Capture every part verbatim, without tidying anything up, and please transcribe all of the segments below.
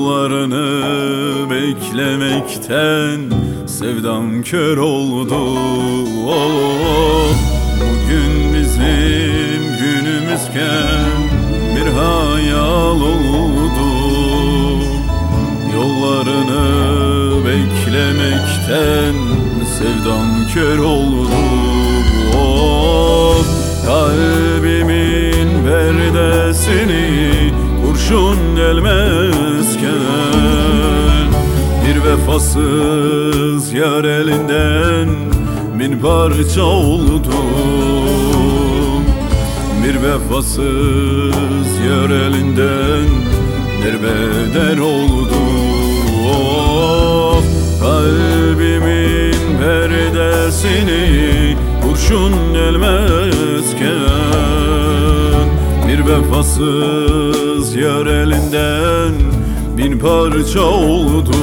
Yollarını beklemekten sevdam kör oldu. Oh, bugün bizim günümüzken bir hayal oldu. Yollarını beklemekten sevdam kör oldu. Oh, kalbimin perdesini kurşun delmezken bir vefasız yar elinden bin parça oldum. Bir vefasız yar elinden derbeder oldum. Oh, kalbimin perdesini kurşun delmezken bir vefasız yar elinden bin parça oldu.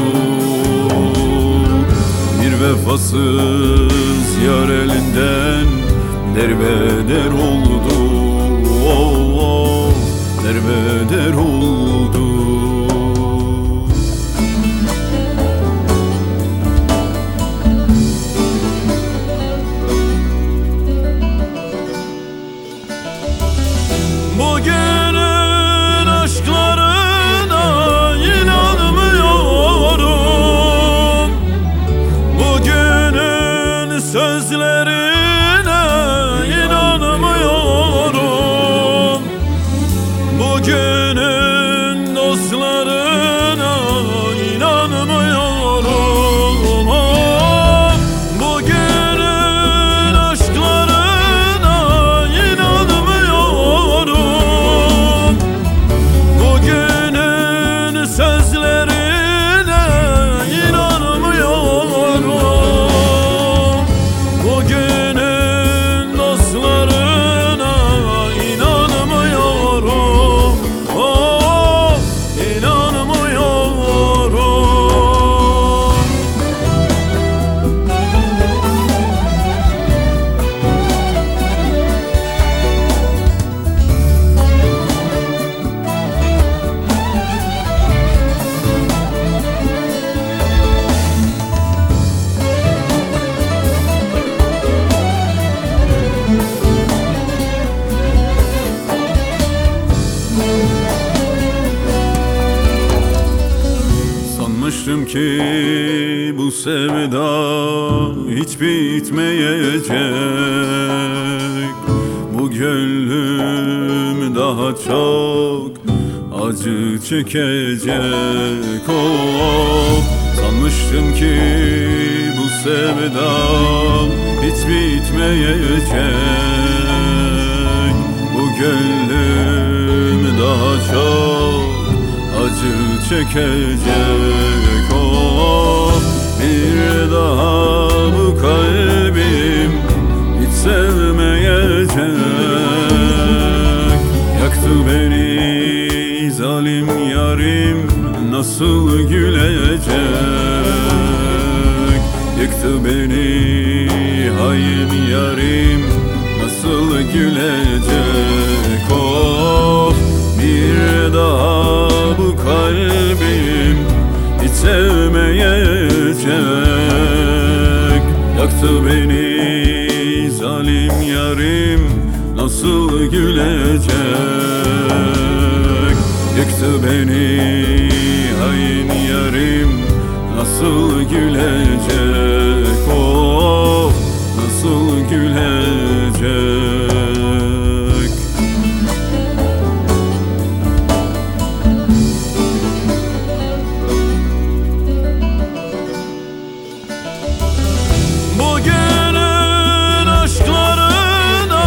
Bir vefasız yar elinden derbeder oldu. Oh, oh, derbeder oldu. Bugünün aşklarına inanmıyorum. Bugünün sözlerine inanmıyorum. Bugünün dostlarına inanmıyorum. Oh, bugünün aşklarına inanmıyorum. Bugünün sözlerine inanmıyorum. Bugünün dostlarına inanmıyorum. Oh, inanmıyorum. Sanmıştım ki bu sevda hiç bitmeyecek. Bu gönlüm daha çok acı çekecek. Oh, sanmıştım ki bu sevda hiç bitmeyecek. Bu gönlüm daha çok acı çekecek. Oh, bir daha bu kalbim hiç sevmeyecek. Yaktı beni zalim yarim, nasıl gülecek? Yıktı beni hain yarim, nasıl gülecek? Oh, bir daha bu kalbim hiç sevmeyecek. Yaktı beni zalim yarim, nasıl gülecek? Yıktı beni hain yarim, nasıl gülecek? Oh, nasıl gülecek? Bugünün aşklarına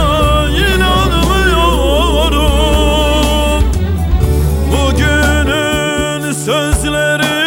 inanmıyorum. Bugünün sözleri